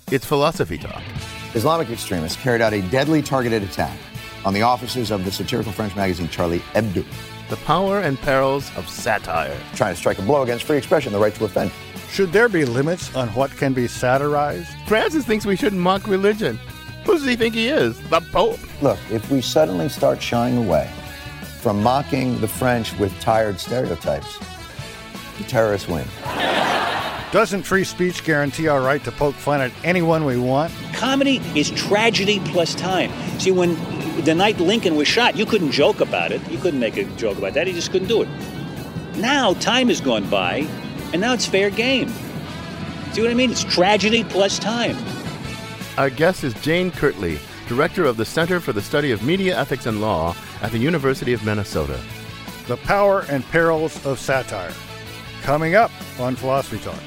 It's Philosophy Talk. Islamic extremists carried out a deadly targeted attack on the offices of the satirical French magazine Charlie Hebdo. The power and perils of satire. Trying to strike a blow against free expression, the right to offend. Should there be limits on what can be satirized? Francis thinks we shouldn't mock religion. Who does he think he is? The Pope? Look, if we suddenly start shying away from mocking the French with tired stereotypes, the terrorists win. Doesn't free speech guarantee our right to poke fun at anyone we want? Comedy is tragedy plus time. See, when the night Lincoln was shot, you couldn't joke about it. You couldn't make a joke about that. You just couldn't do it. Now, time has gone by, and now it's fair game. See what I mean? It's tragedy plus time. Our guest is Jane Kirtley, director of the Center for the Study of Media Ethics and Law at the University of Minnesota. The power and perils of satire. Coming up on Philosophy Talk.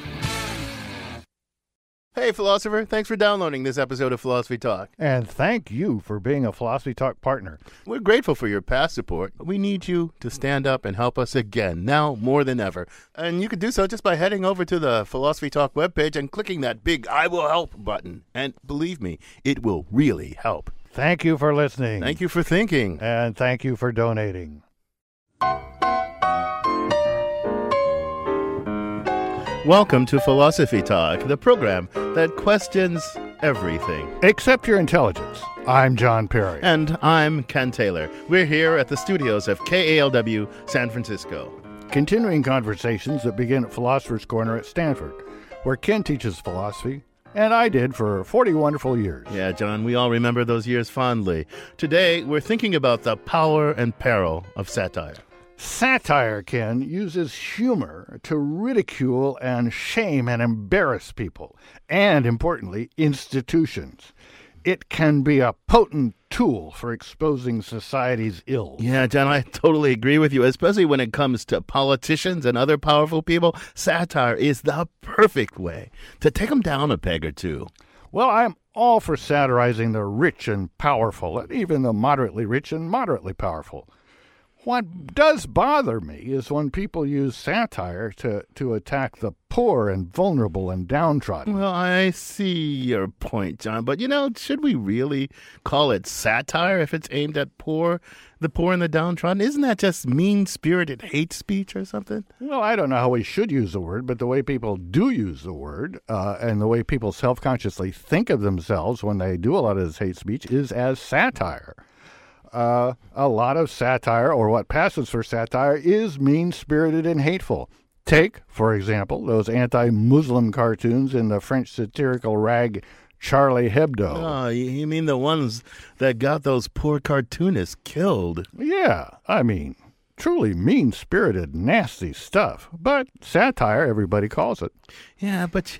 Hey, philosopher. Thanks for downloading this episode of Philosophy Talk. And thank you for being a Philosophy Talk partner. We're grateful for your past support. We need you to stand up and help us again, now more than ever. And you can do so just by heading over to the Philosophy Talk webpage and clicking that big I Will Help button. And believe me, it will really help. Thank you for listening. Thank you for thinking. And thank you for donating. Welcome to Philosophy Talk, the program that questions everything. Except your intelligence. I'm John Perry. And I'm Ken Taylor. We're here at the studios of KALW San Francisco. Continuing conversations that begin at Philosopher's Corner at Stanford, where Ken teaches philosophy, and I did for 40 wonderful years. Yeah, John, we all remember those years fondly. Today, we're thinking about the power and peril of satire. Satire, Ken, uses humor to ridicule and shame and embarrass people, and, importantly, institutions. It can be a potent tool for exposing society's ills. Yeah, John, I totally agree with you, especially when it comes to politicians and other powerful people. Satire is the perfect way to take them down a peg or two. Well, I'm all for satirizing the rich and powerful, and even the moderately rich and moderately powerful. What does bother me is when people use satire to attack the poor and vulnerable and downtrodden. Well, I see your point, John, but, should we really call it satire if it's aimed at the poor and the downtrodden? Isn't that just mean-spirited hate speech or something? Well, I don't know how we should use the word, but the way people do use the word and the way people self-consciously think of themselves when they do a lot of this hate speech is as satire. A lot of satire, or what passes for satire, is mean-spirited and hateful. Take, for example, those anti-Muslim cartoons in the French satirical rag Charlie Hebdo. Oh, you mean the ones that got those poor cartoonists killed? Yeah, truly mean-spirited, nasty stuff. But satire, everybody calls it. Yeah, but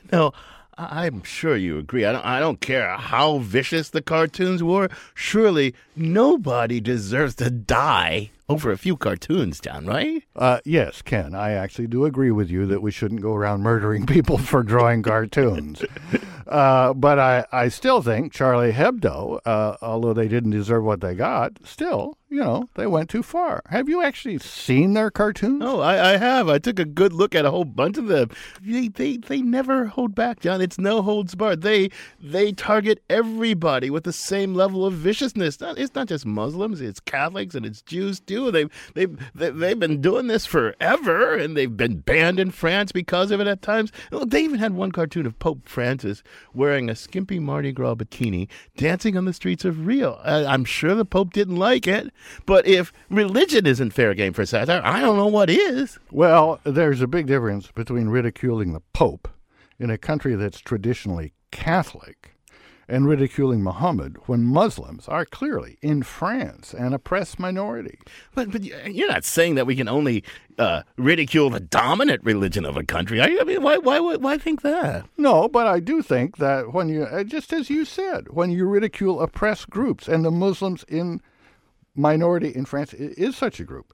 I'm sure you agree. I don't care how vicious the cartoons were. Surely nobody deserves to die over a few cartoons, John, right? Yes, Ken, I actually do agree with you that we shouldn't go around murdering people for drawing cartoons. But I still think Charlie Hebdo, although they didn't deserve what they got, still, they went too far. Have you actually seen their cartoons? Oh, I have. I took a good look at a whole bunch of them. They never hold back, John. It's no holds barred. They target everybody with the same level of viciousness. It's not just Muslims. It's Catholics and it's Jews too. They've been doing this forever, and they've been banned in France because of it at times. They even had one cartoon of Pope Francis wearing a skimpy Mardi Gras bikini, dancing on the streets of Rio. I'm sure the Pope didn't like it, but if religion isn't fair game for satire, I don't know what is. Well, there's a big difference between ridiculing the Pope in a country that's traditionally Catholic and ridiculing Muhammad when Muslims are clearly in France an oppressed minority. But you're not saying that we can only ridicule the dominant religion of a country, are you? Why think that? No, but I do think that when you, just as you said, when you ridicule oppressed groups, and the Muslims in minority in France is such a group,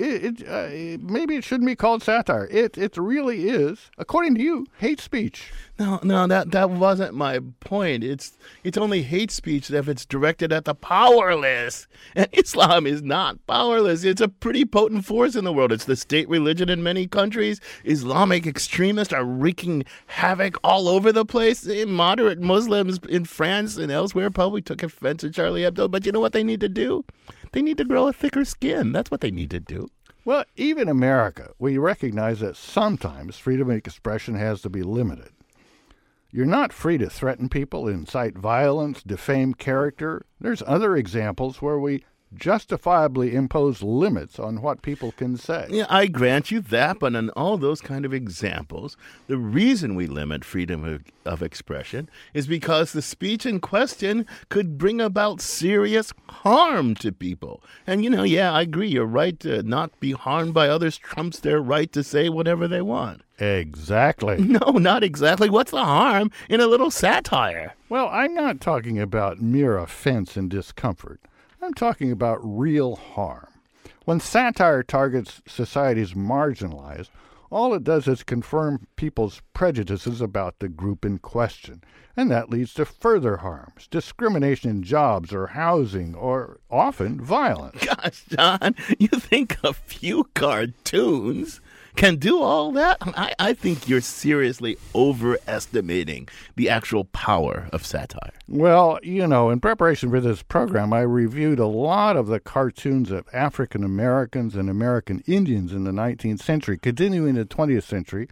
maybe it shouldn't be called satire. It really is, according to you, hate speech. No, that wasn't my point. It's only hate speech if it's directed at the powerless. And Islam is not powerless. It's a pretty potent force in the world. It's the state religion in many countries. Islamic extremists are wreaking havoc all over the place. Moderate Muslims in France and elsewhere probably took offense to Charlie Hebdo. But you know what they need to do? They need to grow a thicker skin. That's what they need to do. Well, even America, we recognize that sometimes freedom of expression has to be limited. You're not free to threaten people, incite violence, defame character. There's other examples where we justifiably impose limits on what people can say. Yeah, I grant you that, but in all those kind of examples, the reason we limit freedom of expression is because the speech in question could bring about serious harm to people. And, I agree, your right to not be harmed by others trumps their right to say whatever they want. Exactly. No, not exactly. What's the harm in a little satire? Well, I'm not talking about mere offense and discomfort. I'm talking about real harm. When satire targets societies marginalized, all it does is confirm people's prejudices about the group in question, and that leads to further harms, discrimination in jobs or housing, or often violence. Gosh, John, you think a few cartoons can do all that? I think you're seriously overestimating the actual power of satire. Well, in preparation for this program, I reviewed a lot of the cartoons of African Americans and American Indians in the 19th century, continuing the 20th century.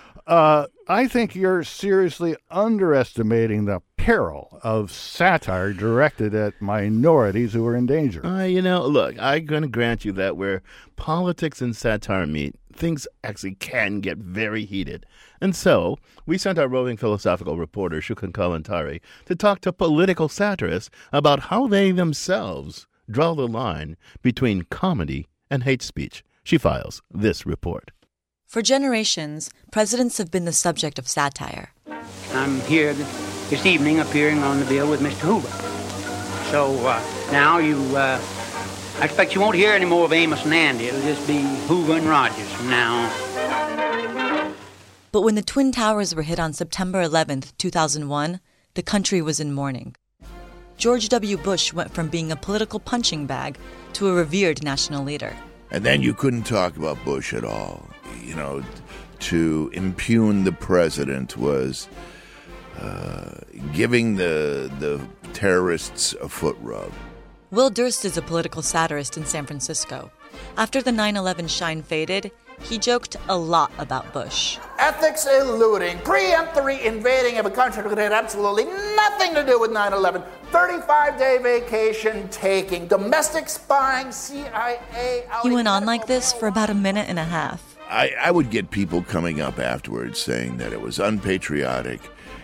I think you're seriously underestimating the peril of satire directed at minorities who are in danger. Look, I'm going to grant you that where politics and satire meet, things actually can get very heated. And so we sent our roving philosophical reporter, Shukran Kalantari, to talk to political satirists about how they themselves draw the line between comedy and hate speech. She files this report. For generations, presidents have been the subject of satire. I'm here this evening appearing on the bill with Mr. Hoover. So now I expect you won't hear any more of Amos and Andy. It'll just be Hoover and Rogers from now on. But when the Twin Towers were hit on September 11th, 2001, the country was in mourning. George W. Bush went from being a political punching bag to a revered national leader. And then you couldn't talk about Bush at all. To impugn the president was giving the terrorists a foot rub. Will Durst is a political satirist in San Francisco. After the 9/11 shine faded, he joked a lot about Bush. Ethics eluding, preemptory invading of a country that had absolutely nothing to do with 9/11, 35-day vacation taking, domestic spying, CIA... He went on like this for about a minute and a half. I would get people coming up afterwards saying that it was unpatriotic.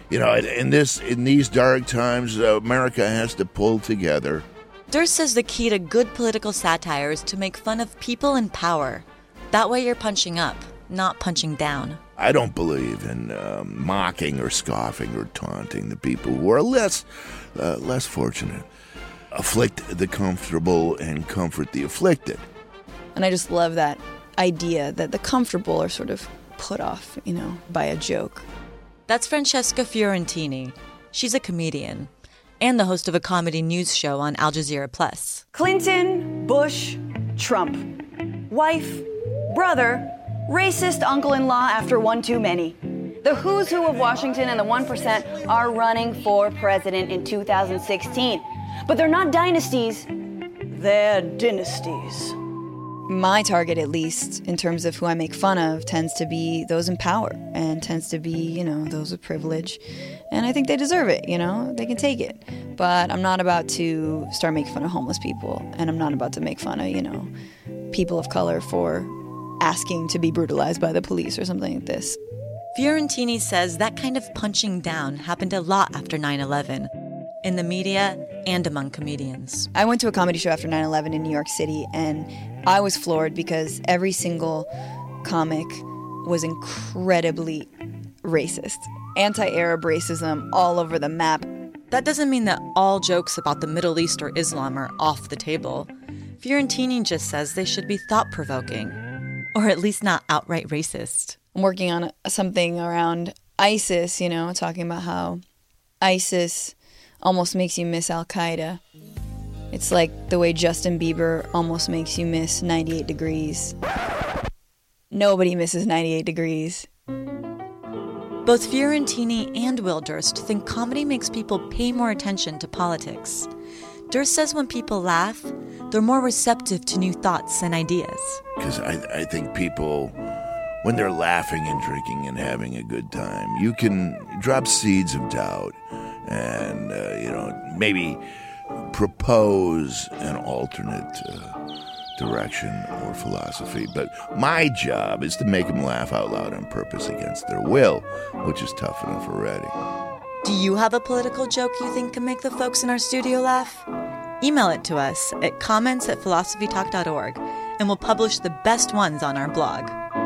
In these dark times, America has to pull together. Durst says the key to good political satire is to make fun of people in power. That way you're punching up, not punching down. I don't believe in mocking or scoffing or taunting the people who are less fortunate. Afflict the comfortable and comfort the afflicted. And I just love that idea that the comfortable are sort of put off, by a joke. That's Francesca Fiorentini. She's a comedian and the host of a comedy news show on Al Jazeera Plus. Clinton, Bush, Trump. Wife, brother, racist uncle-in-law after one too many. The who's who of Washington and the 1% are running for president in 2016. But they're not dynasties, they're dynasties. My target, at least, in terms of who I make fun of, tends to be those in power and tends to be, those with privilege. And I think they deserve it, they can take it. But I'm not about to start making fun of homeless people. And I'm not about to make fun of, people of color for asking to be brutalized by the police or something like this. Fiorentini says that kind of punching down happened a lot after 9/11. In the media and among comedians. I went to a comedy show after 9/11 in New York City, and I was floored because every single comic was incredibly racist. Anti-Arab racism all over the map. That doesn't mean that all jokes about the Middle East or Islam are off the table. Fiorentini just says they should be thought-provoking, or at least not outright racist. I'm working on something around ISIS, talking about how ISIS almost makes you miss Al-Qaeda. It's like the way Justin Bieber almost makes you miss 98 Degrees. Nobody misses 98 Degrees. Both Fiorentini and Will Durst think comedy makes people pay more attention to politics. Durst says when people laugh, they're more receptive to new thoughts and ideas. Because I think people, when they're laughing and drinking and having a good time, you can drop seeds of doubt and, maybe propose an alternate direction or philosophy. But my job is to make them laugh out loud on purpose against their will, which is tough enough already. Do you have a political joke you think can make the folks in our studio laugh? Email it to us at comments@philosophytalk.org, and we'll publish the best ones on our blog.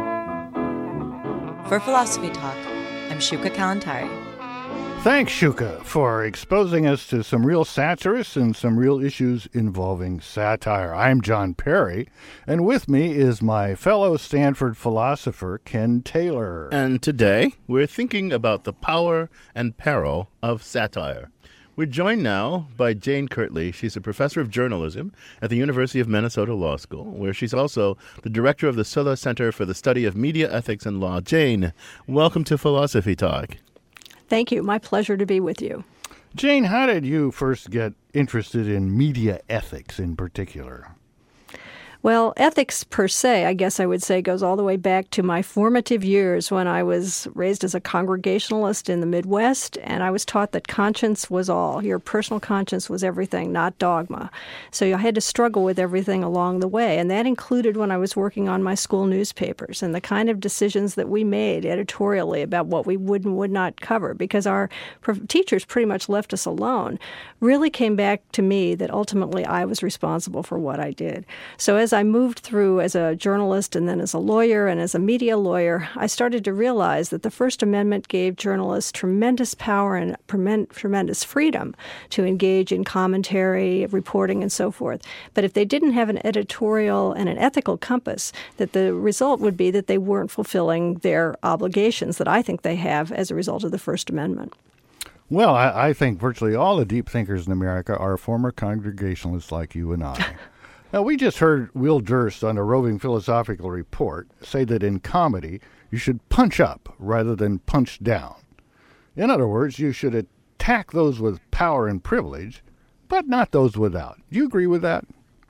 For Philosophy Talk, I'm Shuka Kalantari. Thanks, Shuka, for exposing us to some real satirists and some real issues involving satire. I'm John Perry, and with me is my fellow Stanford philosopher, Ken Taylor. And today, we're thinking about the power and peril of satire. We're joined now by Jane Kirtley. She's a professor of journalism at the University of Minnesota Law School, where she's also the director of the Silla Center for the Study of Media Ethics and Law. Jane, welcome to Philosophy Talk. Thank you. My pleasure to be with you. Jane, how did you first get interested in media ethics in particular? Well, ethics per se, I guess I would say, goes all the way back to my formative years when I was raised as a Congregationalist in the Midwest, and I was taught that conscience was all. Your personal conscience was everything, not dogma. So I had to struggle with everything along the way, and that included when I was working on my school newspapers and the kind of decisions that we made editorially about what we would and would not cover, because our teachers pretty much left us alone, really came back to me that ultimately I was responsible for what I did. So as I moved through as a journalist and then as a lawyer and as a media lawyer, I started to realize that the First Amendment gave journalists tremendous power and tremendous freedom to engage in commentary, reporting, and so forth. But if they didn't have an editorial and an ethical compass, that the result would be that they weren't fulfilling their obligations that I think they have as a result of the First Amendment. Well, I think virtually all the deep thinkers in America are former Congregationalists like you and I. Now, we just heard Will Durst on a Roving Philosophical Report say that in comedy, you should punch up rather than punch down. In other words, you should attack those with power and privilege, but not those without. Do you agree with that?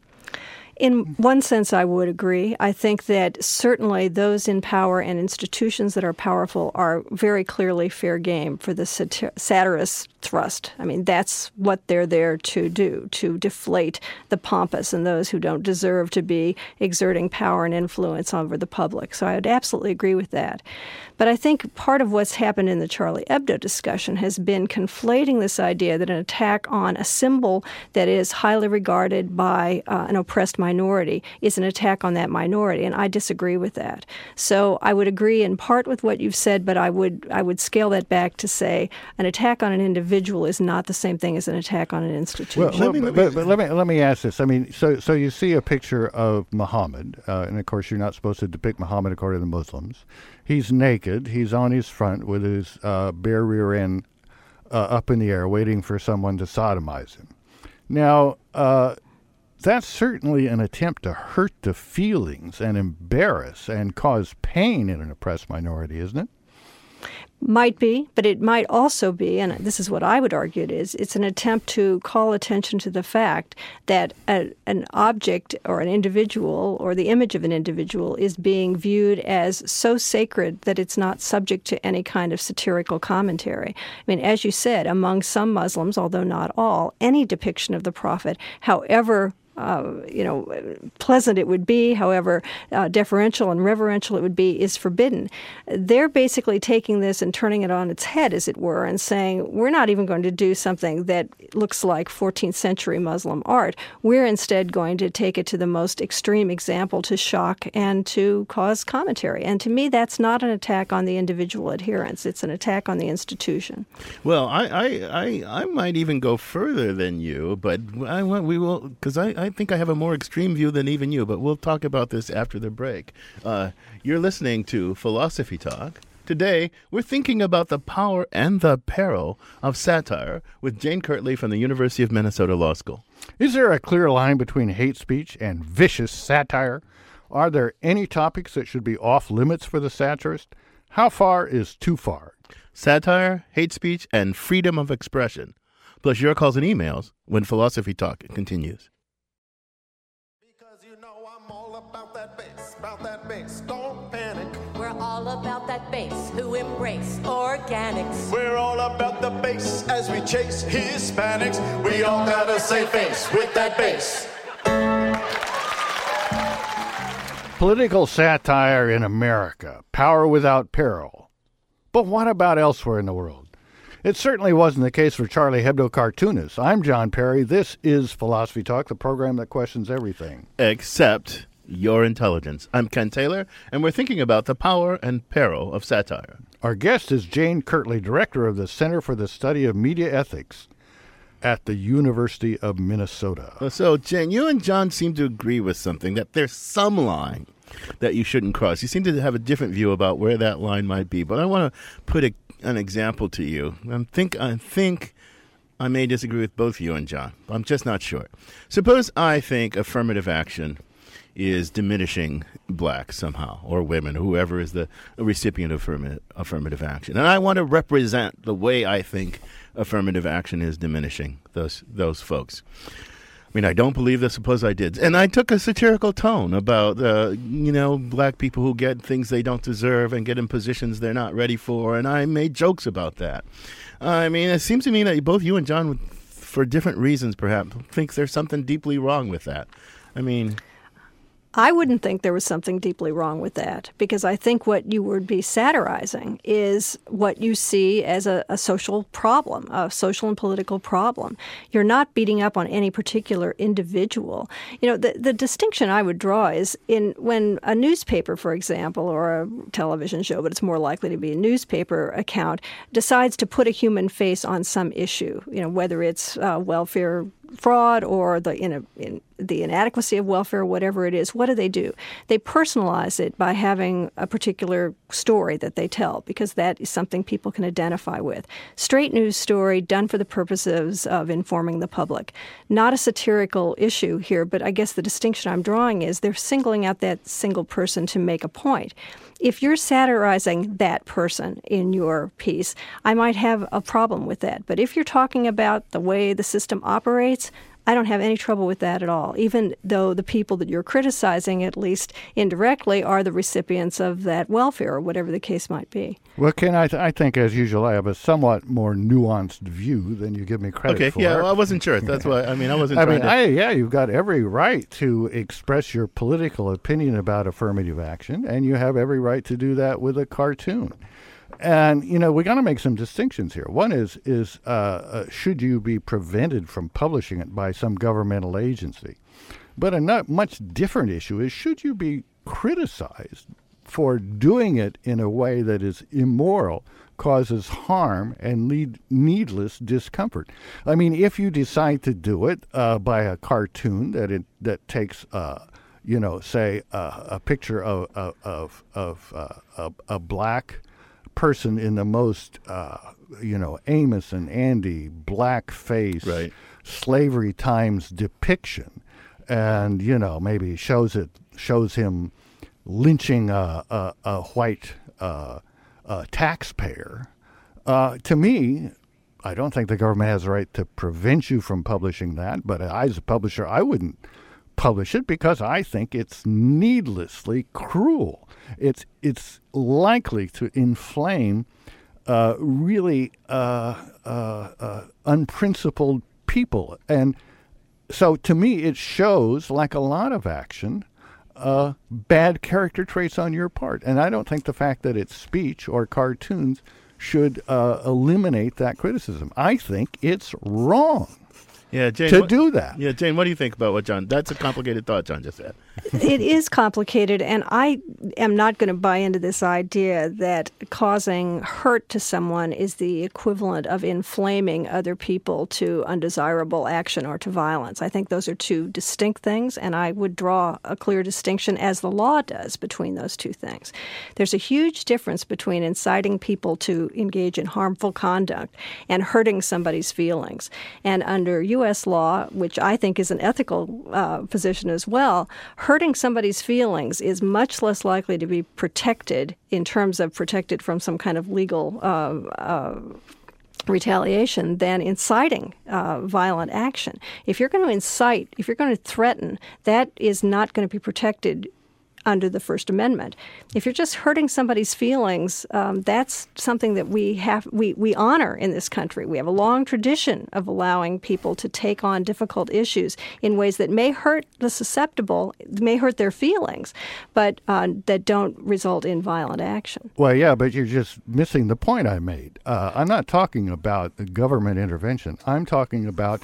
In one sense, I would agree. I think that certainly those in power and institutions that are powerful are very clearly fair game for the satirist's thrust. I mean, that's what they're there to do, to deflate the pompous and those who don't deserve to be exerting power and influence over the public. So I would absolutely agree with that. But I think part of what's happened in the Charlie Hebdo discussion has been conflating this idea that an attack on a symbol that is highly regarded by an oppressed minority is an attack on that minority, and I disagree with that. So I would agree in part with what you've said, but I would scale that back to say an attack on an individual is not the same thing as an attack on an institution. Well, let me ask this. I mean, so you see a picture of Muhammad, and of course you're not supposed to depict Muhammad according to the Muslims. He's naked. He's on his front with his bare rear end up in the air, waiting for someone to sodomize him. Now, that's certainly an attempt to hurt the feelings and embarrass and cause pain in an oppressed minority, isn't it? Might be, but it might also be, and this is what I would argue it is, it's an attempt to call attention to the fact that an object or an individual or the image of an individual is being viewed as so sacred that it's not subject to any kind of satirical commentary. I mean, as you said, among some Muslims, although not all, any depiction of the Prophet, however pleasant it would be, however deferential and reverential it would be, is forbidden. They're basically taking this and turning it on its head, as it were, and saying, we're not even going to do something that looks like 14th century Muslim art. We're instead going to take it to the most extreme example to shock and to cause commentary. And to me, that's not an attack on the individual adherents. It's an attack on the institution. Well, I might even go further than you, but we will, because I think I have a more extreme view than even you, but we'll talk about this after the break. You're listening to Philosophy Talk. Today, we're thinking about the power and the peril of satire with Jane Kirtley from the University of Minnesota Law School. Is there a clear line between hate speech and vicious satire? Are there any topics that should be off limits for the satirist? How far is too far? Satire, hate speech, and freedom of expression. Plus your calls and emails when Philosophy Talk continues. About that bass, don't panic. We're all about that bass, who embrace organics. We're all about the bass as we chase Hispanics. We all gotta say face with that bass. Political satire in America, power without peril. But what about elsewhere in the world? It certainly wasn't the case for Charlie Hebdo cartoonists. I'm John Perry. This is Philosophy Talk, the program that questions everything. Except your intelligence. I'm Ken Taylor, and we're thinking about the power and peril of satire. Our guest is Jane Kirtley, director of the Center for the Study of Media Ethics at the University of Minnesota. So, Jane, you and John seem to agree with something, that there's some line that you shouldn't cross. You seem to have a different view about where that line might be, but I want to put an example to you. I think I may disagree with both you and John. I'm just not sure. Suppose I think affirmative action is diminishing blacks somehow, or women, whoever is the recipient of affirmative action. And I want to represent the way I think affirmative action is diminishing those folks. I mean, I don't believe this, suppose I did. And I took a satirical tone about, black people who get things they don't deserve and get in positions they're not ready for, and I made jokes about that. I mean, it seems to me that both you and John, for different reasons perhaps, think there's something deeply wrong with that. I mean, I wouldn't think there was something deeply wrong with that, because I think what you would be satirizing is what you see as a social problem, a social and political problem. You're not beating up on any particular individual. You know, the distinction I would draw is when a newspaper, for example, or a television show, but it's more likely to be a newspaper account, decides to put a human face on some issue, whether it's welfare fraud or the inadequacy of welfare, whatever it is. What do? They personalize it by having a particular story that they tell, because that is something people can identify with. Straight news story done for the purposes of informing the public. Not a satirical issue here, but I guess the distinction I'm drawing is they're singling out that single person to make a point. If you're satirizing that person in your piece, I might have a problem with that. But if you're talking about the way the system operates, I don't have any trouble with that at all, even though the people that you're criticizing, at least indirectly, are the recipients of that welfare or whatever the case might be. Well, Ken, I think, as usual, I have a somewhat more nuanced view than you give me credit for. Okay, yeah, well, I wasn't sure. That's why, I wasn't you've got every right to express your political opinion about affirmative action, and you have every right to do that with a cartoon. And, we got to make some distinctions here. One is should you be prevented from publishing it by some governmental agency? But a much different issue is, should you be criticized for doing it in a way that is immoral, causes harm, and needless discomfort? I mean, if you decide to do it by a cartoon that takes say a picture of a black person in the most, Amos and Andy blackface, slavery times depiction, and maybe shows him lynching a white taxpayer. To me, I don't think the government has the right to prevent you from publishing that. But as a publisher, I wouldn't publish it because I think it's needlessly cruel. It's likely to inflame really unprincipled people. And so to me, it shows, like a lot of action, bad character traits on your part. And I don't think the fact that it's speech or cartoons should eliminate that criticism. I think it's wrong. Yeah, Jane, to do that. Yeah, Jane, what do you think about what John? That's a complicated thought John just said. It is complicated, and I am not going to buy into this idea that causing hurt to someone is the equivalent of inflaming other people to undesirable action or to violence. I think those are two distinct things, and I would draw a clear distinction, as the law does, between those two things. There's a huge difference between inciting people to engage in harmful conduct and hurting somebody's feelings. And under U.S. law, which I think is an ethical position as well, hurting somebody's feelings is much less likely to be protected in terms of protected from some kind of legal retaliation than inciting violent action. If you're going to incite, if you're going to threaten, that is not going to be protected under the First Amendment. If you're just hurting somebody's feelings, that's something that we honor in this country. We have a long tradition of allowing people to take on difficult issues in ways that may hurt the susceptible, may hurt their feelings, but that don't result in violent action. Well, yeah, but you're just missing the point I made. I'm not talking about the government intervention. I'm talking about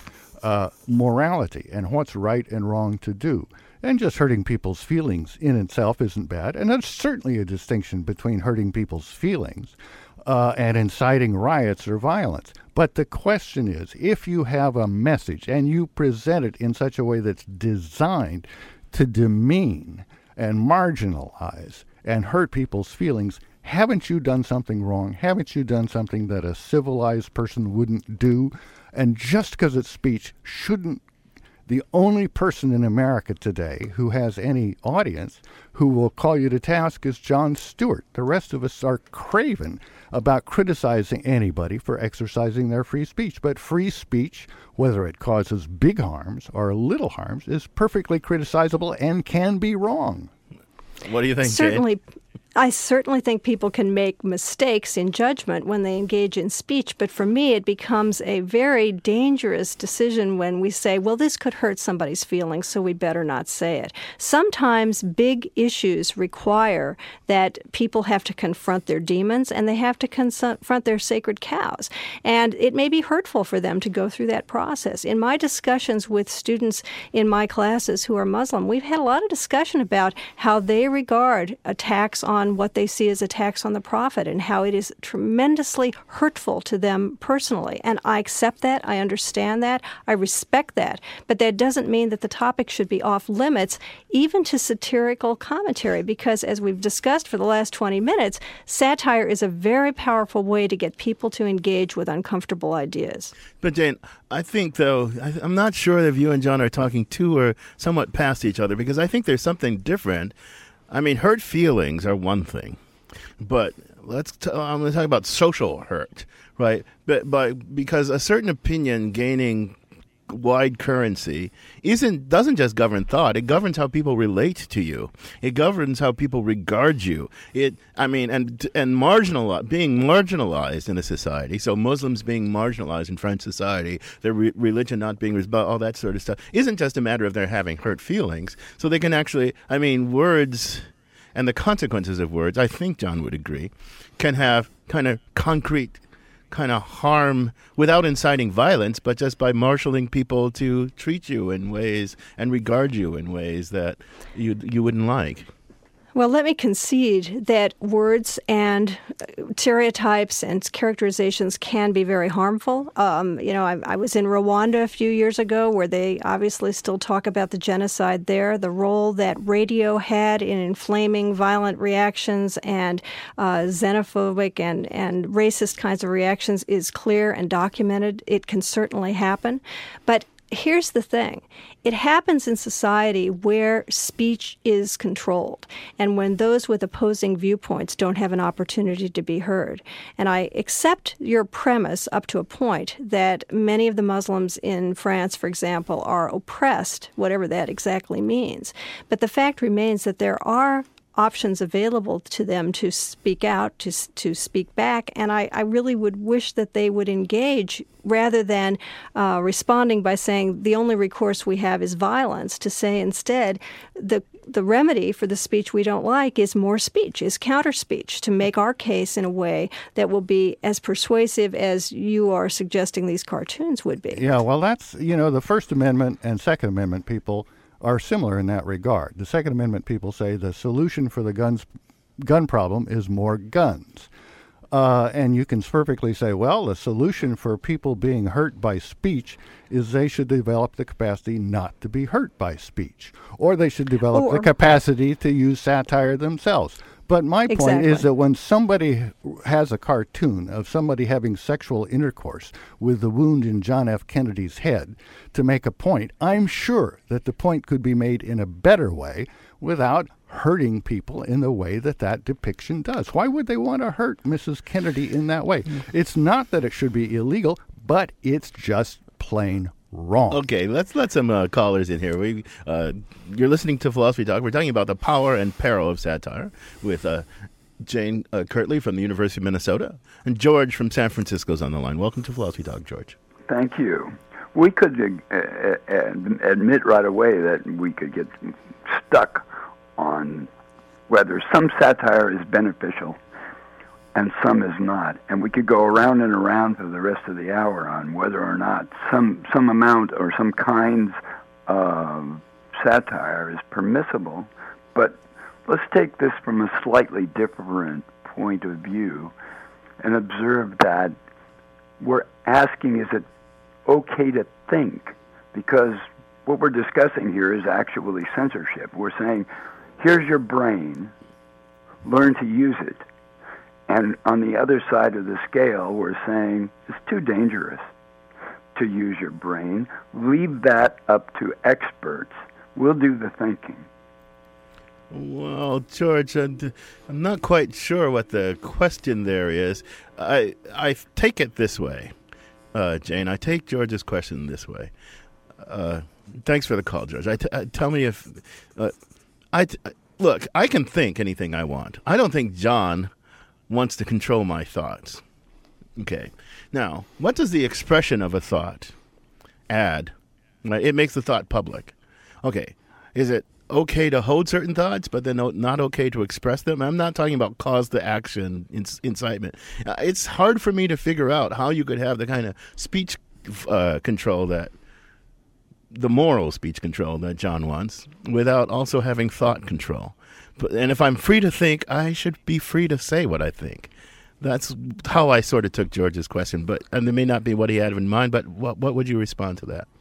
morality and what's right and wrong to do. And just hurting people's feelings in itself isn't bad. And there's certainly a distinction between hurting people's feelings and inciting riots or violence. But the question is, if you have a message and you present it in such a way that's designed to demean and marginalize and hurt people's feelings, haven't you done something wrong? Haven't you done something that a civilized person wouldn't do? And just because it's speech, shouldn't the only person in America today who has any audience who will call you to task is Jon Stewart. The rest of us are craven about criticizing anybody for exercising their free speech. But free speech, whether it causes big harms or little harms, is perfectly criticizable and can be wrong. What do you think, Certainly. Jane? I certainly think people can make mistakes in judgment when they engage in speech, but for me it becomes a very dangerous decision when we say, well, this could hurt somebody's feelings, so we better not say it. Sometimes big issues require that people have to confront their demons and they have to confront their sacred cows. And it may be hurtful for them to go through that process. In my discussions with students in my classes who are Muslim, we've had a lot of discussion about how they regard attacks on what they see as attacks on the Prophet and how it is tremendously hurtful to them personally. And I accept that. I understand that. I respect that. But that doesn't mean that the topic should be off limits, even to satirical commentary, because as we've discussed for the last 20 minutes, satire is a very powerful way to get people to engage with uncomfortable ideas. But Jane, I think, though, I'm not sure if you and John are talking to or somewhat past each other, because I think there's something different. I mean, hurt feelings are one thing, but I'm going to talk about social hurt, right? But because a certain opinion gaining wide currency doesn't just govern thought. It governs how people relate to you. It governs how people regard you. Being marginalized in a society. So Muslims being marginalized in French society, their religion not being all that sort of stuff isn't just a matter of their having hurt feelings. So they can actually, words and the consequences of words, I think John would agree, can have kind of concrete kind of harm without inciting violence, but just by marshaling people to treat you in ways and regard you in ways that you wouldn't like. Well, let me concede that words and stereotypes and characterizations can be very harmful. I was in Rwanda a few years ago where they obviously still talk about the genocide there. The role that radio had in inflaming violent reactions and xenophobic and racist kinds of reactions is clear and documented. It can certainly happen. But here's the thing. It happens in society where speech is controlled and when those with opposing viewpoints don't have an opportunity to be heard. And I accept your premise up to a point that many of the Muslims in France, for example, are oppressed, whatever that exactly means. But the fact remains that there are options available to them to speak out, to speak back, and I really would wish that they would engage rather than responding by saying the only recourse we have is violence, to say instead the remedy for the speech we don't like is more speech, is counter speech, to make our case in a way that will be as persuasive as you are suggesting these cartoons would be. Yeah, well, that's, the First Amendment and Second Amendment people are similar in that regard. The Second Amendment people say the solution for the gun problem is more guns. And you can perfectly say, well, the solution for people being hurt by speech is they should develop the capacity not to be hurt by speech, or they should develop the capacity to use satire themselves. But my point is that when somebody has a cartoon of somebody having sexual intercourse with the wound in John F. Kennedy's head to make a point, I'm sure that the point could be made in a better way without hurting people in the way that depiction does. Why would they want to hurt Mrs. Kennedy in that way? It's not that it should be illegal, but it's just plain wrong. Okay, let's let some callers in here. You're listening to Philosophy Talk. We're talking about the power and peril of satire with Jane Kirtley from the University of Minnesota and George from San Francisco's on the line. Welcome to Philosophy Talk, George. Thank you. We could admit right away that we could get stuck on whether some satire is beneficial and some is not. And we could go around and around for the rest of the hour on whether or not some amount or some kinds of satire is permissible. But let's take this from a slightly different point of view and observe that we're asking, is it okay to think? Because what we're discussing here is actually censorship. We're saying, here's your brain, learn to use it. And on the other side of the scale, we're saying it's too dangerous to use your brain. Leave that up to experts. We'll do the thinking. Well, George, I'm not quite sure what the question there is. I take it this way, Jane. I take George's question this way. Thanks for the call, George. Tell me if... Look, I can think anything I want. I don't think John wants to control my thoughts. Okay. Now, what does the expression of a thought add? Right? It makes the thought public. Okay. Is it okay to hold certain thoughts, but then not okay to express them? I'm not talking about cause to action, incitement. It's hard for me to figure out how you could have the kind of speech control that the moral speech control that John wants without also having thought control. And if I'm free to think, I should be free to say what I think. That's how I sort of took George's question, and it may not be what he had in mind, but what would you respond to that?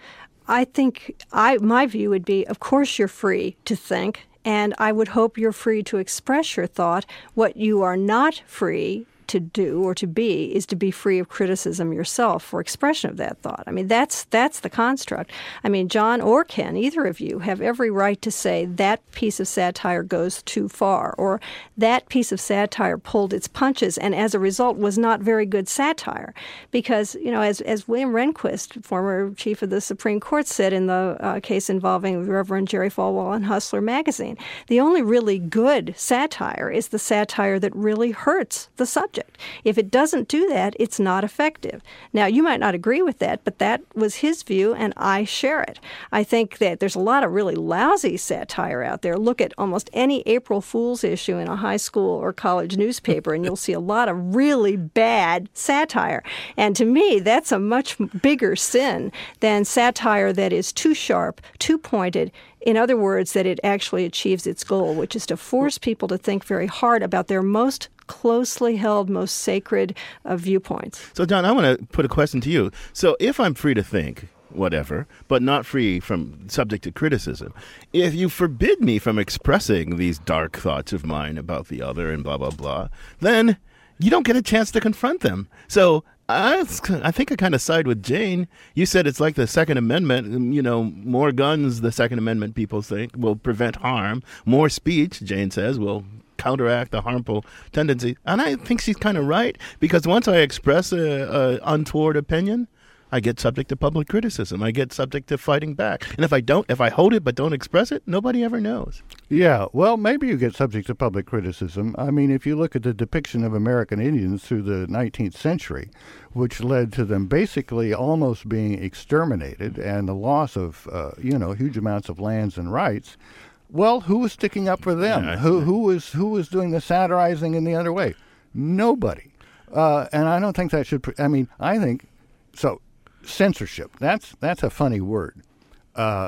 I think my view would be, of course you're free to think, and I would hope you're free to express your thought. What you are not free to do or to be is to be free of criticism yourself for expression of that thought. I mean, that's the construct. I mean, John or Ken, either of you, have every right to say that piece of satire goes too far, or that piece of satire pulled its punches and as a result was not very good satire. Because, you know, as William Rehnquist, former chief of the Supreme Court, said in the case involving Reverend Jerry Falwell and Hustler magazine, the only really good satire is the satire that really hurts the subject. If it doesn't do that, it's not effective. Now, you might not agree with that, but that was his view, and I share it. I think that there's a lot of really lousy satire out there. Look at almost any April Fool's issue in a high school or college newspaper, and you'll see a lot of really bad satire. And to me, that's a much bigger sin than satire that is too sharp, too pointed. In other words, that it actually achieves its goal, which is to force people to think very hard about their most closely held, most sacred viewpoints. So, John, I want to put a question to you. So if I'm free to think, whatever, but not free from subject to criticism, if you forbid me from expressing these dark thoughts of mine about the other and blah, blah, blah, then you don't get a chance to confront them. So I think I kind of side with Jane. You said it's like the Second Amendment. You know, more guns, the Second Amendment people think, will prevent harm. More speech, Jane says, will counteract the harmful tendency. And I think she's kind of right, because once I express a untoward opinion, I get subject to public criticism. I get subject to fighting back. And if I hold it but don't express it, nobody ever knows. Yeah, well, maybe you get subject to public criticism. I mean, if you look at the depiction of American Indians through the 19th century, which led to them basically almost being exterminated and the loss of, huge amounts of lands and rights, well, who was sticking up for them? Yeah, who was doing the satirizing in the other way? Nobody. And I don't think that should. I think so. Censorship. That's a funny word.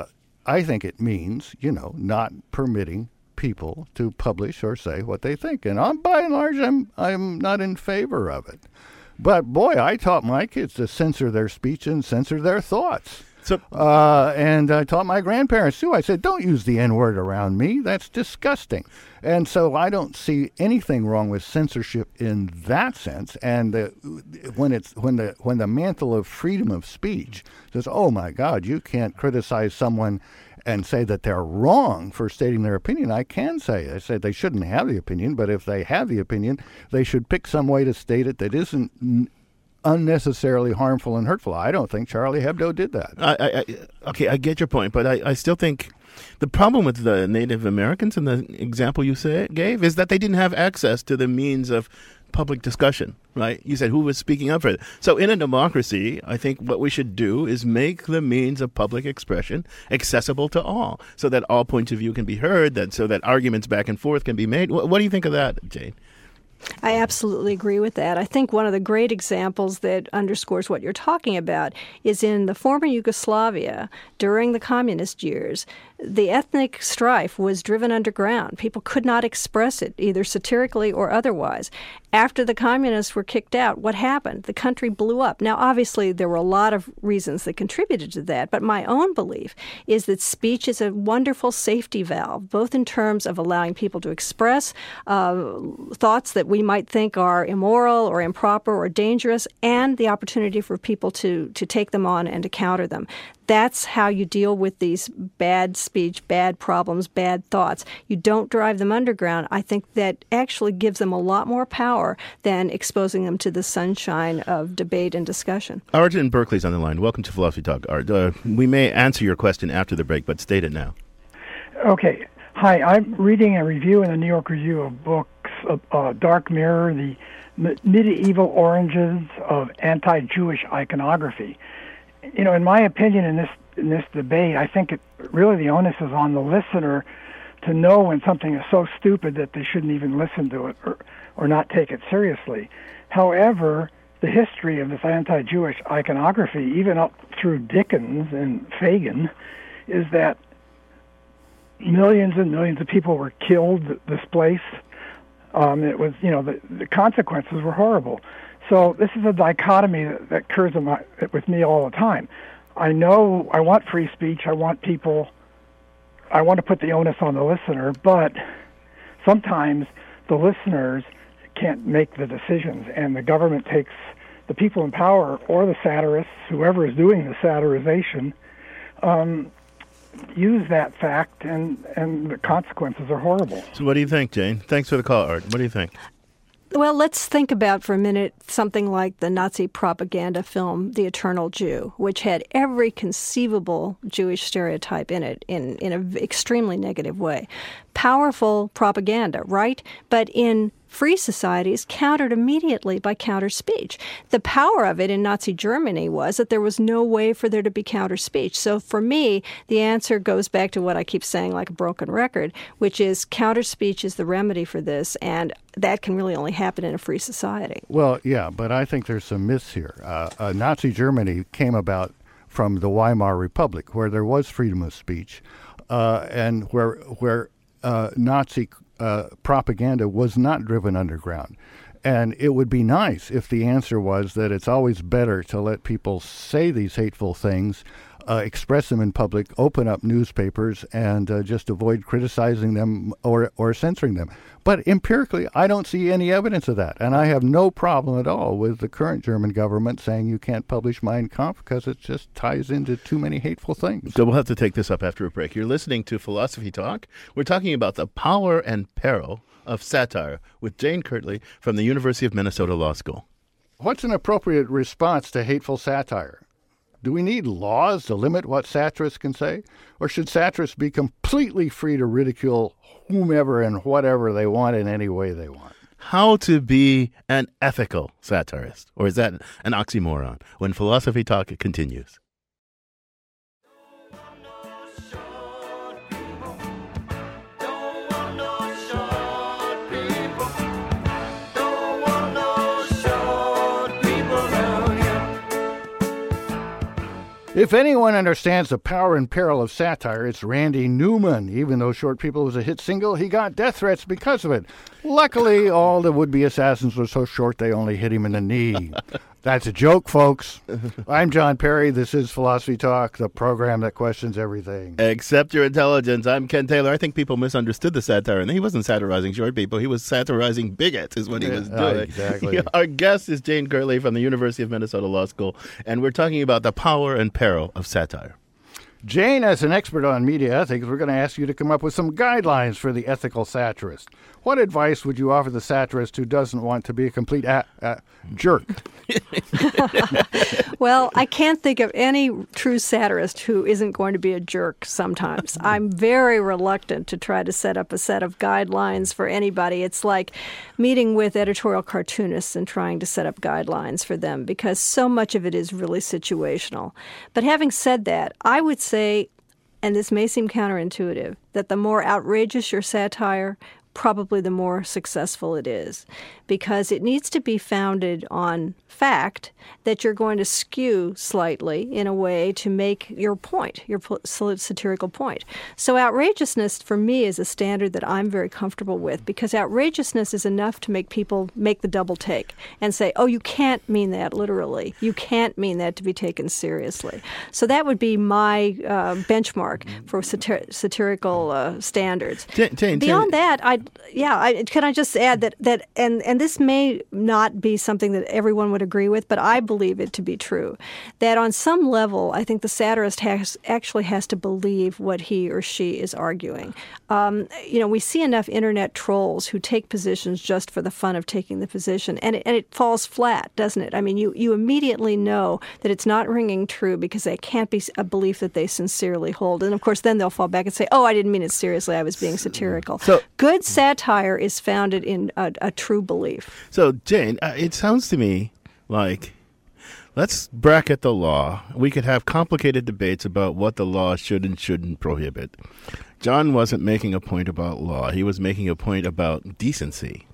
I think it means, not permitting people to publish or say what they think. And by and large, I'm not in favor of it. But boy, I taught my kids to censor their speech and censor their thoughts. And I taught my grandparents too. I said, don't use the N-word around me. That's disgusting. And so I don't see anything wrong with censorship in that sense. And when the mantle of freedom of speech says, oh my God, you can't criticize someone and say that they're wrong for stating their opinion, I say they shouldn't have the opinion, but if they have the opinion, they should pick some way to state it that isn't unnecessarily harmful and hurtful. I don't think Charlie Hebdo did that. I get your point, but I still think the problem with the Native Americans in the example you gave is that they didn't have access to the means of public discussion, right? You said who was speaking up for it. So in a democracy, I think what we should do is make the means of public expression accessible to all so that all points of view can be heard, so that arguments back and forth can be made. What do you think of that, Jane? I absolutely agree with that. I think one of the great examples that underscores what you're talking about is in the former Yugoslavia during the communist years. The ethnic strife was driven underground. People could not express it, either satirically or otherwise. After the communists were kicked out, what happened? The country blew up. Now, obviously, there were a lot of reasons that contributed to that, but my own belief is that speech is a wonderful safety valve, both in terms of allowing people to express thoughts that we might think are immoral or improper or dangerous, and the opportunity for people to take them on and to counter them. That's how you deal with these bad speech, bad problems, bad thoughts. You don't drive them underground. I think that actually gives them a lot more power than exposing them to the sunshine of debate and discussion. Art in Berkeley's on the line. Welcome to Philosophy Talk, Art. We may answer your question after the break, but state it now. Okay. Hi, I'm reading a review in the New York Review of Books, Dark Mirror, the Medieval Origins of Anti-Jewish Iconography. In my opinion, in this debate, I think really the onus is on the listener to know when something is so stupid that they shouldn't even listen to it or not take it seriously. However, the history of this anti-Jewish iconography, even up through Dickens and Fagin, is that millions and millions of people were killed, displaced. It was, the consequences were horrible. So this is a dichotomy that occurs with me all the time. I know I want free speech. I want to put the onus on the listener, but sometimes the listeners can't make the decisions, and the government takes the people in power or the satirists, whoever is doing the satirization, use that fact, and the consequences are horrible. So what do you think, Jane? Thanks for the call, Art. What do you think? Well, let's think about for a minute something like the Nazi propaganda film, The Eternal Jew, which had every conceivable Jewish stereotype in it in an extremely negative way. Powerful propaganda, right? But in free societies, countered immediately by counter speech. The power of it in Nazi Germany was that there was no way for there to be counter speech. So for me, the answer goes back to what I keep saying like a broken record, which is counter speech is the remedy for this, and that can really only happen in a free society. Well, yeah, but I think there's some myths here. Nazi Germany came about from the Weimar Republic, where there was freedom of speech, and where Nazi propaganda was not driven underground. And it would be nice if the answer was that it's always better to let people say these hateful things, express them in public, open up newspapers, and just avoid criticizing them or censoring them. But empirically, I don't see any evidence of that. And I have no problem at all with the current German government saying you can't publish Mein Kampf because it just ties into too many hateful things. So we'll have to take this up after a break. You're listening to Philosophy Talk. We're talking about the power and peril of satire with Jane Kirtley from the University of Minnesota Law School. What's an appropriate response to hateful satire? Do we need laws to limit what satirists can say? Or should satirists be completely free to ridicule whomever and whatever they want in any way they want? How to be an ethical satirist? Or is that an oxymoron? When Philosophy Talk continues. If anyone understands the power and peril of satire, it's Randy Newman. Even though Short People was a hit single, he got death threats because of it. Luckily, all the would-be assassins were so short they only hit him in the knee. That's a joke, folks. I'm John Perry. This is Philosophy Talk, the program that questions everything. Accept your intelligence. I'm Ken Taylor. I think people misunderstood the satire, and he wasn't satirizing short people. He was satirizing bigots is what he was doing. Exactly. Our guest is Jane Gurley from the University of Minnesota Law School, and we're talking about the power and peril of satire. Jane, as an expert on media ethics, we're going to ask you to come up with some guidelines for the ethical satirist. What advice would you offer the satirist who doesn't want to be a complete jerk? Well, I can't think of any true satirist who isn't going to be a jerk sometimes. I'm very reluctant to try to set up a set of guidelines for anybody. It's like meeting with editorial cartoonists and trying to set up guidelines for them because so much of it is really situational. But having said that, I would say, and this may seem counterintuitive, that the more outrageous your satire, probably the more successful it is, because it needs to be founded on fact that you're going to skew slightly in a way to make your point, your satirical point. So outrageousness for me is a standard that I'm very comfortable with, because outrageousness is enough to make people make the double take and say, oh, you can't mean that literally. You can't mean that to be taken seriously. So that would be my benchmark for satirical standards. Beyond that, can I just add that and this may not be something that everyone would agree with, but I believe it to be true, that on some level, I think the satirist actually has to believe what he or she is arguing. We see enough internet trolls who take positions just for the fun of taking the position, and it falls flat, doesn't it? I mean, you immediately know that it's not ringing true because it can't be a belief that they sincerely hold. And, of course, then they'll fall back and say, oh, I didn't mean it seriously. I was being satirical. So good satire is founded in a true belief. So, Jane, it sounds to me like, let's bracket the law. We could have complicated debates about what the law should and shouldn't prohibit. John wasn't making a point about law. He was making a point about decency,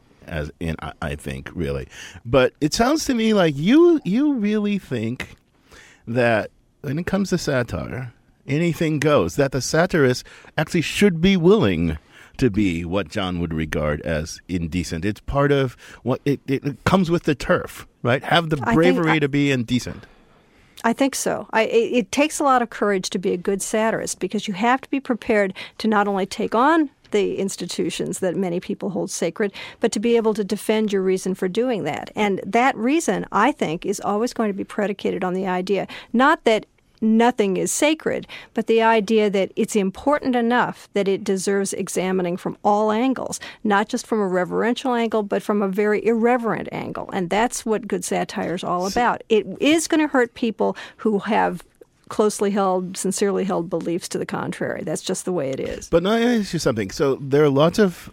I think, really. But it sounds to me like you really think that when it comes to satire, anything goes, that the satirist actually should be willing to be what John would regard as indecent. It's part of what it comes with the turf, right? Have the bravery to be indecent. I think so. It takes a lot of courage to be a good satirist, because you have to be prepared to not only take on the institutions that many people hold sacred, but to be able to defend your reason for doing that. And that reason, I think, is always going to be predicated on the idea, not that nothing is sacred, but the idea that it's important enough that it deserves examining from all angles, not just from a reverential angle, but from a very irreverent angle. And that's what good satire is all about. It is going to hurt people who have closely held, sincerely held beliefs to the contrary. That's just the way it is. But now I ask you something. So there are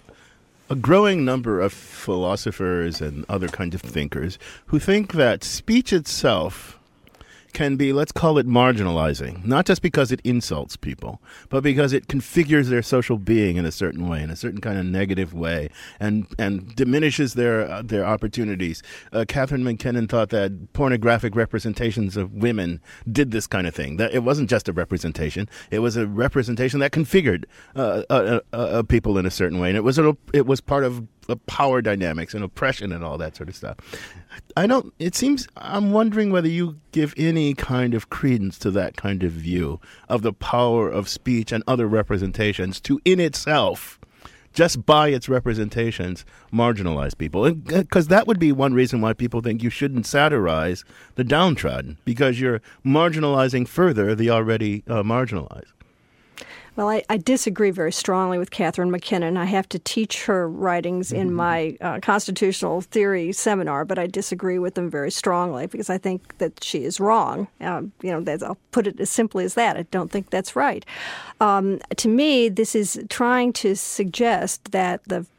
a growing number of philosophers and other kinds of thinkers who think that speech itself can be, let's call it, marginalizing, not just because it insults people, but because it configures their social being in a certain way, in a certain kind of negative way, and diminishes their opportunities. Catherine McKinnon thought that pornographic representations of women did this kind of thing. That it wasn't just a representation; it was a representation that configured people in a certain way, and it was part of power dynamics and oppression and all that sort of stuff. I'm wondering whether you give any kind of credence to that kind of view of the power of speech and other representations to, in itself, just by its representations, marginalize people. Because that would be one reason why people think you shouldn't satirize the downtrodden, because you're marginalizing further the already marginalized. Well, I disagree very strongly with Catherine McKinnon. I have to teach her writings in my constitutional theory seminar, but I disagree with them very strongly because I think that she is wrong. I'll put it as simply as that. I don't think that's right. To me, this is trying to suggest that the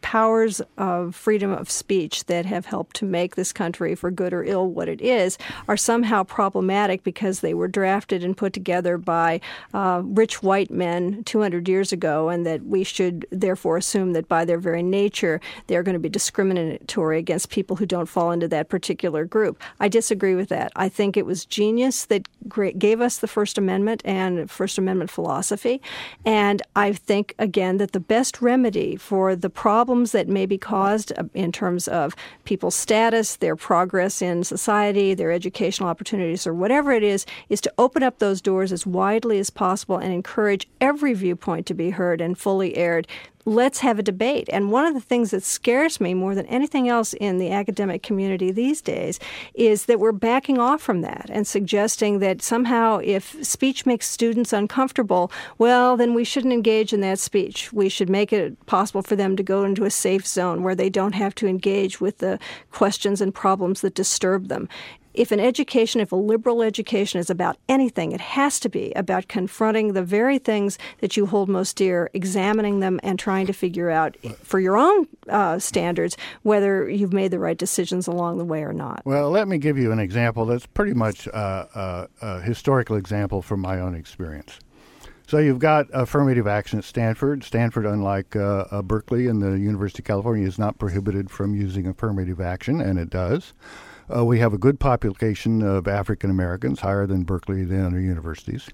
powers of freedom of speech that have helped to make this country, for good or ill, what it is, are somehow problematic because they were drafted and put together by rich white men 200 years ago, and that we should therefore assume that by their very nature they're going to be discriminatory against people who don't fall into that particular group. I disagree with that. I think it was genius that gave us the First Amendment and First Amendment philosophy. And I think, again, that the best remedy for the problems that may be caused in terms of people's status, their progress in society, their educational opportunities, or whatever it is to open up those doors as widely as possible and encourage every viewpoint to be heard and fully aired. Let's have a debate. And one of the things that scares me more than anything else in the academic community these days is that we're backing off from that and suggesting that somehow if speech makes students uncomfortable, well, then we shouldn't engage in that speech. We should make it possible for them to go into a safe zone where they don't have to engage with the questions and problems that disturb them. If a liberal education is about anything, it has to be about confronting the very things that you hold most dear, examining them, and trying to figure out, for your own standards, whether you've made the right decisions along the way or not. Well, let me give you an example that's pretty much a historical example from my own experience. So you've got affirmative action at Stanford. Stanford, unlike Berkeley and the University of California, is not prohibited from using affirmative action, and it does. We have a good population of African Americans, higher than Berkeley, than other universities.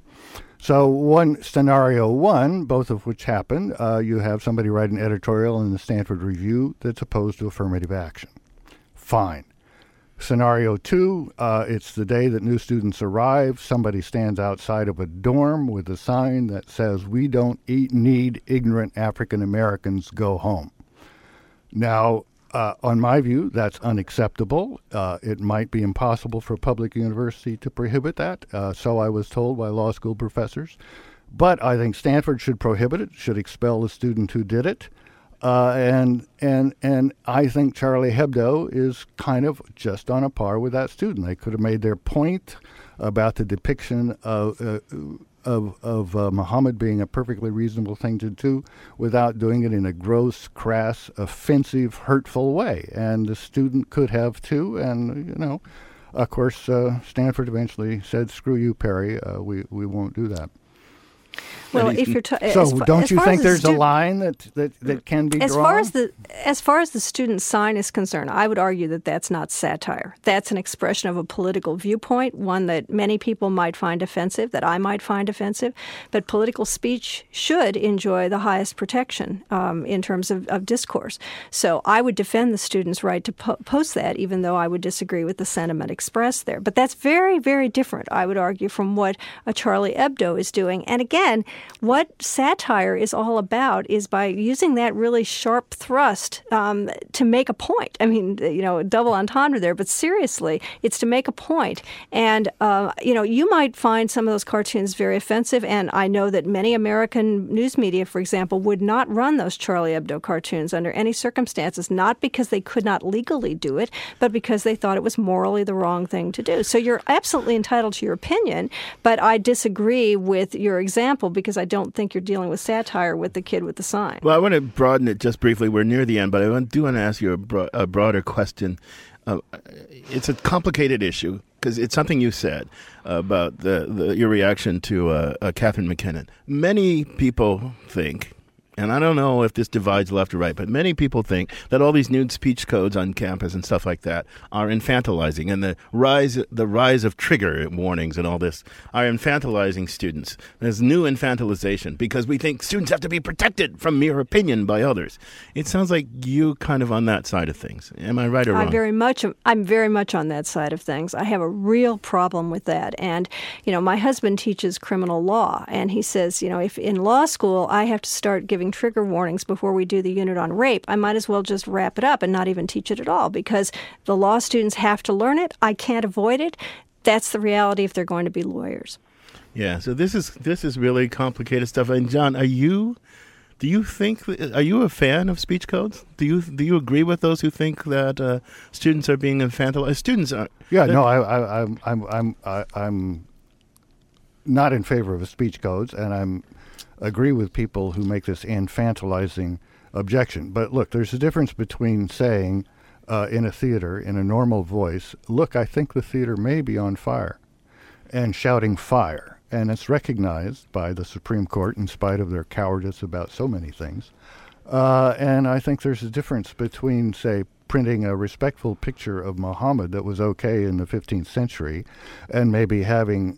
So scenario one, both of which happen, you have somebody write an editorial in the Stanford Review that's opposed to affirmative action. Fine. Scenario two, it's the day that new students arrive. Somebody stands outside of a dorm with a sign that says, "We don't need ignorant African Americans, go home." Now, on my view, that's unacceptable. It might be impossible for a public university to prohibit that. So I was told by law school professors. But I think Stanford should prohibit it, should expel the student who did it. And I think Charlie Hebdo is kind of just on a par with that student. They could have made their point about the depiction of Muhammad being a perfectly reasonable thing to do without doing it in a gross, crass, offensive, hurtful way. And the student could have too. And, of course, Stanford eventually said, "Screw you, Perry. We won't do that." Well, if you're don't you think there's a line that can be drawn? As far as the student sign is concerned, I would argue that that's not satire. That's an expression of a political viewpoint, one that many people might find offensive, that I might find offensive. But political speech should enjoy the highest protection in terms of discourse. So I would defend the student's right to post that, even though I would disagree with the sentiment expressed there. But that's very, very different, I would argue, from what a Charlie Hebdo is doing. And again, what satire is all about is by using that really sharp thrust to make a point. I mean, double entendre there, but seriously, it's to make a point. And, you might find some of those cartoons very offensive, and I know that many American news media, for example, would not run those Charlie Hebdo cartoons under any circumstances, not because they could not legally do it, but because they thought it was morally the wrong thing to do. So you're absolutely entitled to your opinion, but I disagree with your example because I don't think you're dealing with satire with the kid with the sign. Well, I want to broaden it just briefly. We're near the end, but I do want to ask you a broader question. It's a complicated issue because it's something you said about your reaction to Catherine McKinnon. Many people think, and I don't know if this divides left or right, but many people think that all these new speech codes on campus and stuff like that are infantilizing, and the rise of trigger warnings and all this are infantilizing students. There's new infantilization because we think students have to be protected from mere opinion by others. It sounds like you kind of on that side of things. Am I right or wrong? I'm very much on that side of things. I have a real problem with that. And, my husband teaches criminal law, and he says, if in law school I have to start giving trigger warnings before we do the unit on rape, I might as well just wrap it up and not even teach it at all because the law students have to learn it. I can't avoid it. That's the reality if they're going to be lawyers. Yeah, so this is really complicated stuff. And John, are you a fan of speech codes? Do you agree with those who think that students are being infantilized? Students are. Yeah, no, I'm not in favor of speech codes, and I'm agree with people who make this infantilizing objection. But look, there's a difference between saying in a theater, in a normal voice, look, I think the theater may be on fire, and shouting fire. And it's recognized by the Supreme Court in spite of their cowardice about so many things. And I think there's a difference between, say, printing a respectful picture of Muhammad that was okay in the 15th century, and maybe having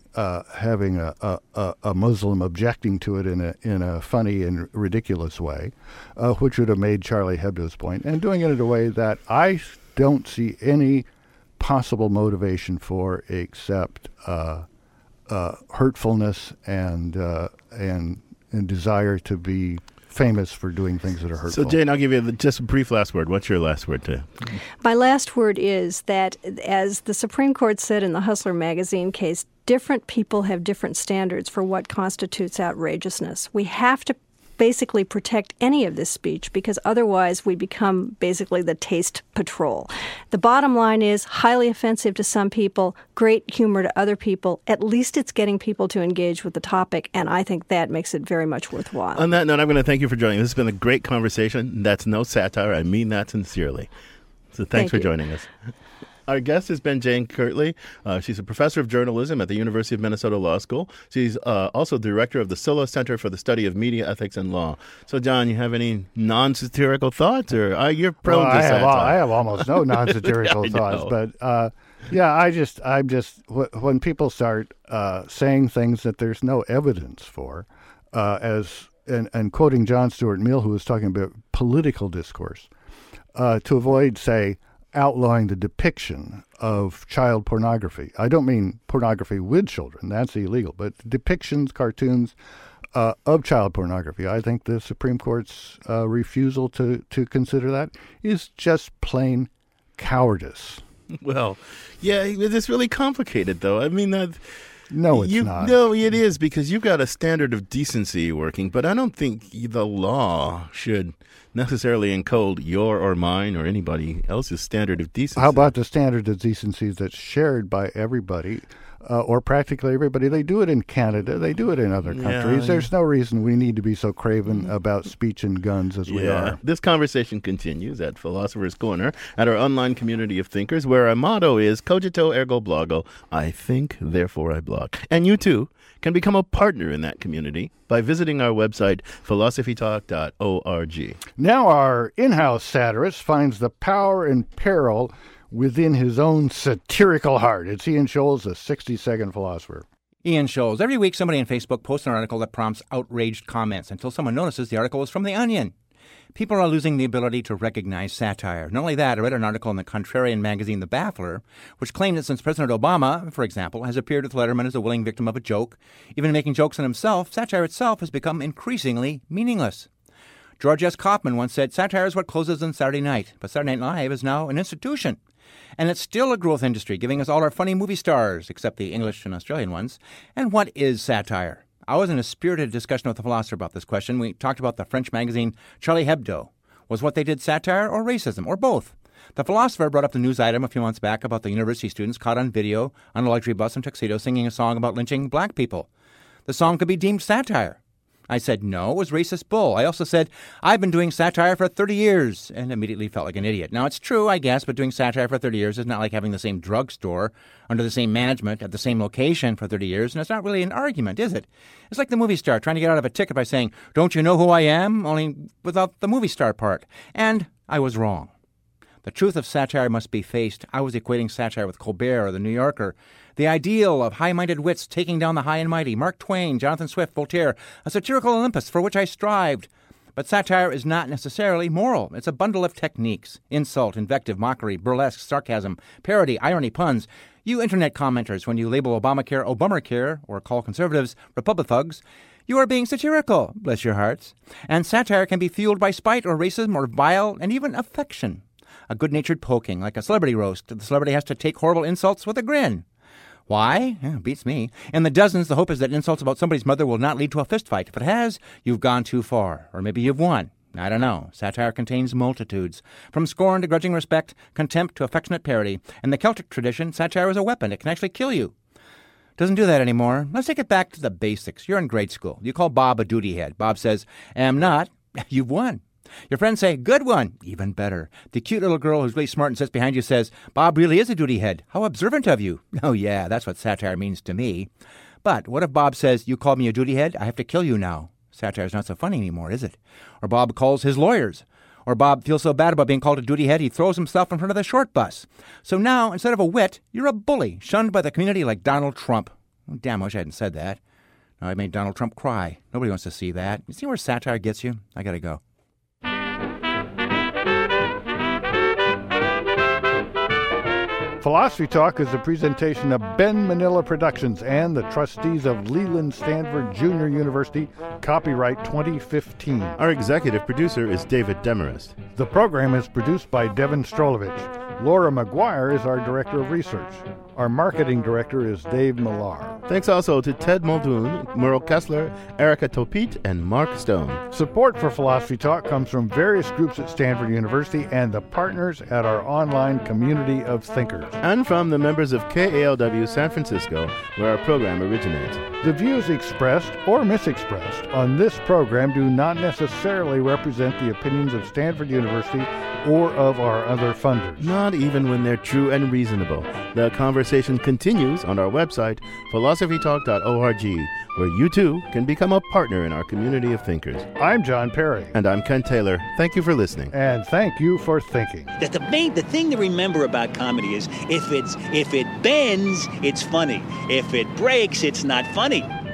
a Muslim objecting to it in a funny and ridiculous way, which would have made Charlie Hebdo's point, and doing it in a way that I don't see any possible motivation for except hurtfulness and desire to be famous for doing things that are hurtful. So, Jane, I'll give you just a brief last word. What's your last word to? My last word is that, as the Supreme Court said in the Hustler magazine case, different people have different standards for what constitutes outrageousness. We have to basically protect any of this speech, because otherwise we become basically the taste patrol. The bottom line is highly offensive to some people, great humor to other people. At least it's getting people to engage with the topic, and I think that makes it very much worthwhile. On that note, I'm going to thank you for joining. This has been a great conversation. That's no satire. I mean that sincerely. So thanks for joining us. Our guest has been Jane Kirtley. She's a professor of journalism at the University of Minnesota Law School. She's also director of the Silla Center for the Study of Media Ethics and Law. So, John, you have any non-satirical thoughts, or you're prone to satire? I have almost no non-satirical thoughts, but when people start saying things that there's no evidence for, and quoting John Stuart Mill, who was talking about political discourse, to avoid, say, outlawing the depiction of child pornography. I don't mean pornography with children. That's illegal. But depictions, cartoons of child pornography. I think the Supreme Court's refusal to consider that is just plain cowardice. Well, yeah, it's really complicated, though. I mean, no, it's not. No, it is, because you've got a standard of decency working, but I don't think the law should necessarily encode your or mine or anybody else's standard of decency. How about the standard of decency that's shared by everybody, or practically everybody? They do it in Canada. They do it in other countries. Yeah. There's no reason we need to be so craven about speech and guns as we are. This conversation continues at Philosopher's Corner, at our online community of thinkers, where our motto is Cogito Ergo Blogo. I think, therefore I blog. And you, too, can become a partner in that community by visiting our website, philosophytalk.org. Now our in-house satirist finds the power and peril within his own satirical heart. It's Ian Scholes, the 60-second philosopher. Ian Scholes. Every week somebody on Facebook posts an article that prompts outraged comments until someone notices the article is from The Onion. People are losing the ability to recognize satire. Not only that, I read an article in the contrarian magazine The Baffler, which claimed that since President Obama, for example, has appeared with Letterman as a willing victim of a joke, even making jokes on himself, satire itself has become increasingly meaningless. George S. Kaufman once said, satire is what closes on Saturday night, but Saturday Night Live is now an institution. And it's still a growth industry, giving us all our funny movie stars, except the English and Australian ones. And what is satire? I was in a spirited discussion with a philosopher about this question. We talked about the French magazine Charlie Hebdo. Was what they did satire or racism, or both? The philosopher brought up the news item a few months back about the university students caught on video on a luxury bus in tuxedo singing a song about lynching black people. The song could be deemed satire. I said, no, it was racist bull. I also said, I've been doing satire for 30 years, and immediately felt like an idiot. Now, it's true, I guess, but doing satire for 30 years is not like having the same drugstore under the same management at the same location for 30 years, and it's not really an argument, is it? It's like the movie star trying to get out of a ticket by saying, don't you know who I am? Only without the movie star part. And I was wrong. The truth of satire must be faced. I was equating satire with Colbert or The New Yorker. The ideal of high-minded wits taking down the high and mighty, Mark Twain, Jonathan Swift, Voltaire, a satirical Olympus for which I strived. But satire is not necessarily moral. It's a bundle of techniques: insult, invective, mockery, burlesque, sarcasm, parody, irony, puns. You internet commenters, when you label Obamacare Obamacare or call conservatives Republithugs, you are being satirical, bless your hearts. And satire can be fueled by spite or racism or vile and even affection. A good-natured poking, like a celebrity roast. The celebrity has to take horrible insults with a grin. Why? Beats me. In the dozens, the hope is that insults about somebody's mother will not lead to a fistfight. If it has, you've gone too far. Or maybe you've won. I don't know. Satire contains multitudes. From scorn to grudging respect, contempt to affectionate parody. In the Celtic tradition, satire is a weapon. It can actually kill you. Doesn't do that anymore. Let's take it back to the basics. You're in grade school. You call Bob a duty head. Bob says, am not. You've won. Your friends say, good one. Even better. The cute little girl who's really smart and sits behind you says, Bob really is a duty head. How observant of you. Oh, yeah, that's what satire means to me. But what if Bob says, you called me a duty head? I have to kill you now. Satire's not so funny anymore, is it? Or Bob calls his lawyers. Or Bob feels so bad about being called a duty head, he throws himself in front of the short bus. So now, instead of a wit, you're a bully, shunned by the community like Donald Trump. Oh, damn, I wish I hadn't said that. Now I made Donald Trump cry. Nobody wants to see that. You see where satire gets you? I gotta go. Philosophy Talk is a presentation of Ben Manila Productions and the trustees of Leland Stanford Junior University, copyright 2015. Our executive producer is David Demarest. The program is produced by Devin Strolovich. Laura McGuire is our director of research. Our marketing director is Dave Millar. Thanks also to Ted Muldoon, Merle Kessler, Erica Topit, and Mark Stone. Support for Philosophy Talk comes from various groups at Stanford University and the partners at our online community of thinkers. And from the members of KALW San Francisco, where our program originates. The views expressed or misexpressed on this program do not necessarily represent the opinions of Stanford University or of our other funders. Not even when they're true and reasonable. The conversation continues on our website, philosophytalk.org, where you too can become a partner in our community of thinkers. I'm John Perry. And I'm Ken Taylor. Thank you for listening. And thank you for thinking. The thing to remember about comedy is if it bends, it's funny. If it breaks, it's not funny.